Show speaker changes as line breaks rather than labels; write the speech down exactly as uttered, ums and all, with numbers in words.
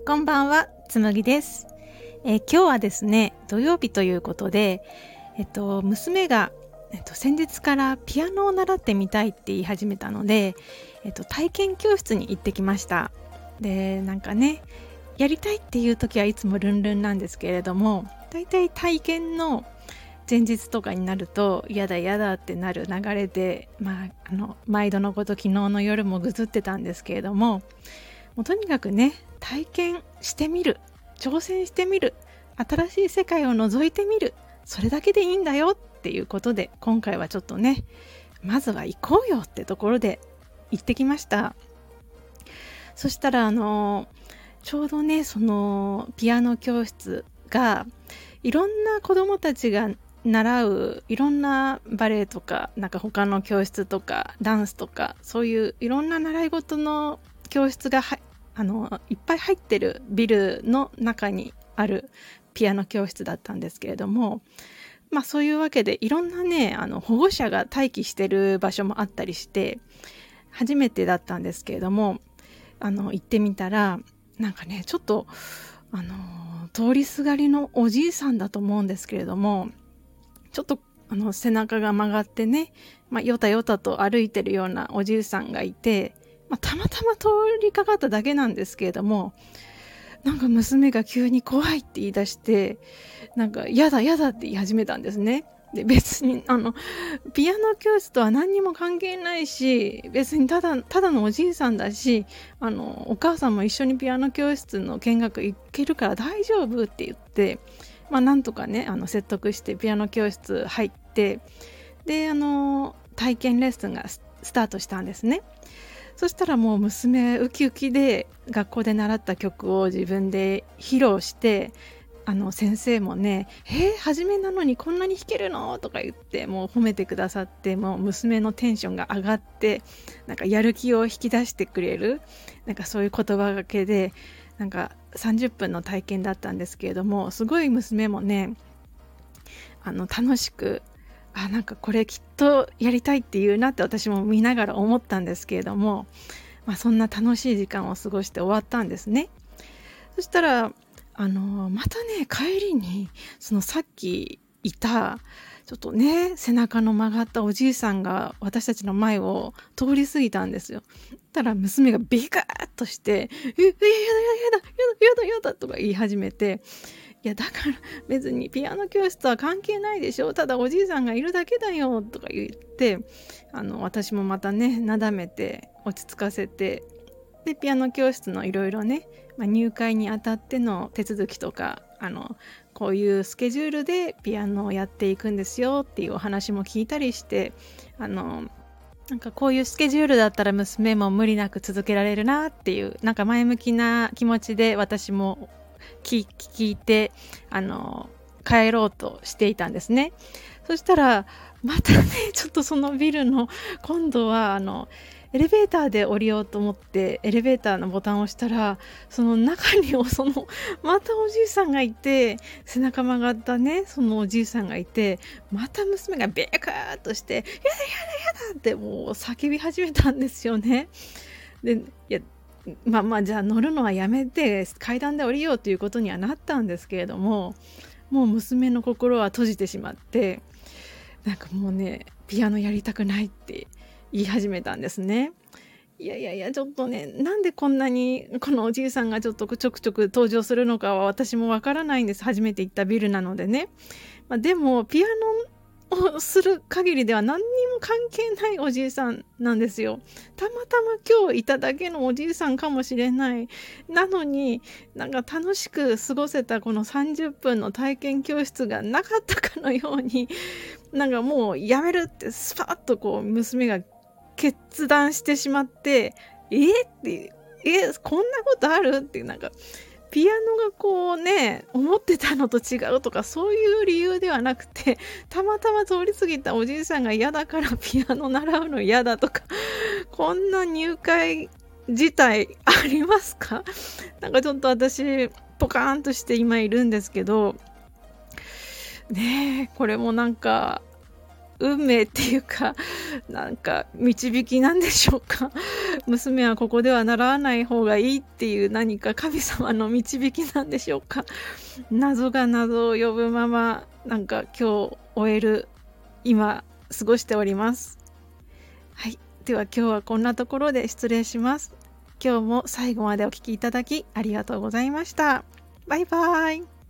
こんばんは、つむぎです。えー今日はですね、土曜日ということで、えっと、娘が、えっと、先日からピアノを習ってみたいって言い始めたので、えっと、体験教室に行ってきました。で、なんかね、やりたいっていう時はいつもルンルンなんですけれども、だいたい体験の前日とかになると嫌だ嫌だってなる流れで、まあ、あの毎度のこと昨日の夜もぐずってたんですけれども、もうとにかくね、体験してみる、挑戦してみる、新しい世界を覗いてみる、それだけでいいんだよっていうことで、今回はちょっとね、まずは行こうよってところで行ってきました。そしたらあのちょうどね、そのピアノ教室がいろんな子どもたちが習ういろんなバレエとか、なんか他の教室とかダンスとか、そういういろんな習い事の教室がはあのいっぱい入ってるビルの中にあるピアノ教室だったんですけれども、まあそういうわけでいろんなね、あの保護者が待機してる場所もあったりして初めてだったんですけれども、あの行ってみたら、なんかね、ちょっとあの通りすがりのおじいさんだと思うんですけれども、ちょっとあの背中が曲がってね、まあ、よたよたと歩いてるようなおじいさんがいて、まあ、たまたま通りかかっただけなんですけれども、なんか娘が急に怖いって言い出して、なんかやだやだって言い始めたんですね。で、別にあのピアノ教室とは何にも関係ないし、別にただただのおじいさんだし、あのお母さんも一緒にピアノ教室の見学行けるから大丈夫って言って、まあ、なんとかね、あの説得してピアノ教室入って、であの体験レッスンがスタートしたんですね。そしたらもう娘ウキウキで学校で習った曲を自分で披露して、あの先生もね「えー、初めなのにこんなに弾けるの？」とか言ってもう褒めてくださって、もう娘のテンションが上がって、なんかやる気を引き出してくれる、なんかそういう言葉がけで、なんかさんじゅっぷんの体験だったんですけれども、すごい娘もね、あの楽しく、あ、なんかこれきっとやりたいっていうなって私も見ながら思ったんですけれども、まあ、そんな楽しい時間を過ごして終わったんですね。そしたらあのまたね、帰りにそのさっきいたちょっとね背中の曲がったおじいさんが私たちの前を通り過ぎたんですよ。たら娘がビカーッとして「え、え、やだやだやだやだやだやだ」とか言い始めて、いやだから別にピアノ教室は関係ないでしょ、ただおじいさんがいるだけだよとか言って、あの私もまたねなだめて落ち着かせて、でピアノ教室のいろいろね、まあ、入会にあたっての手続きとか、あのこういうスケジュールでピアノをやっていくんですよっていうお話も聞いたりして、あのなんかこういうスケジュールだったら娘も無理なく続けられるなっていう、なんか前向きな気持ちで私も聞聞いて、あの帰ろうとしていたんですね。そしたらまたね、ちょっとそのビルの今度はあのエレベーターで降りようと思ってエレベーターのボタンを押したら、その中にそのまたおじいさんがいて、背中曲がったねそのおじいさんがいて、また娘がベカーっとして「やだやだやだ」ってもう叫び始めたんですよね。で、いやまあまあじゃあ乗るのはやめて階段で降りようということにはなったんですけれども、もう娘の心は閉じてしまって、なんかもうねピアノやりたくないって言い始めたんですね。いやいやいや、ちょっとね、なんでこんなにこのおじいさんがちょっとちょくちょく登場するのかは私もわからないんです。初めて行ったビルなのでね。まあ、でもピアノをする限りでは何にも関係ないおじいさんなんですよ。たまたま今日いただけのおじいさんかもしれない。なのになんか楽しく過ごせたこのさんじゅっぷんの体験教室がなかったかのように、なんかもうやめるってスパッとこう娘が決断してしまって、えってえこんなことあるって、なんかピアノがこうね思ってたのと違うとかそういう理由ではなくて、たまたま通り過ぎたおじいさんが嫌だからピアノ習うの嫌だとか、こんな入会自体ありますか？なんかちょっと私ポカーンとして今いるんですけどね。えこれもなんか運命っていうか、なんか導きなんでしょうか。娘はここでは習わない方がいいっていう何か神様の導きなんでしょうか。謎が謎を呼ぶまま、なんか今日終える今過ごしております。はい、では今日はこんなところで失礼します。今日も最後までお聞きいただきありがとうございました。バイバイ。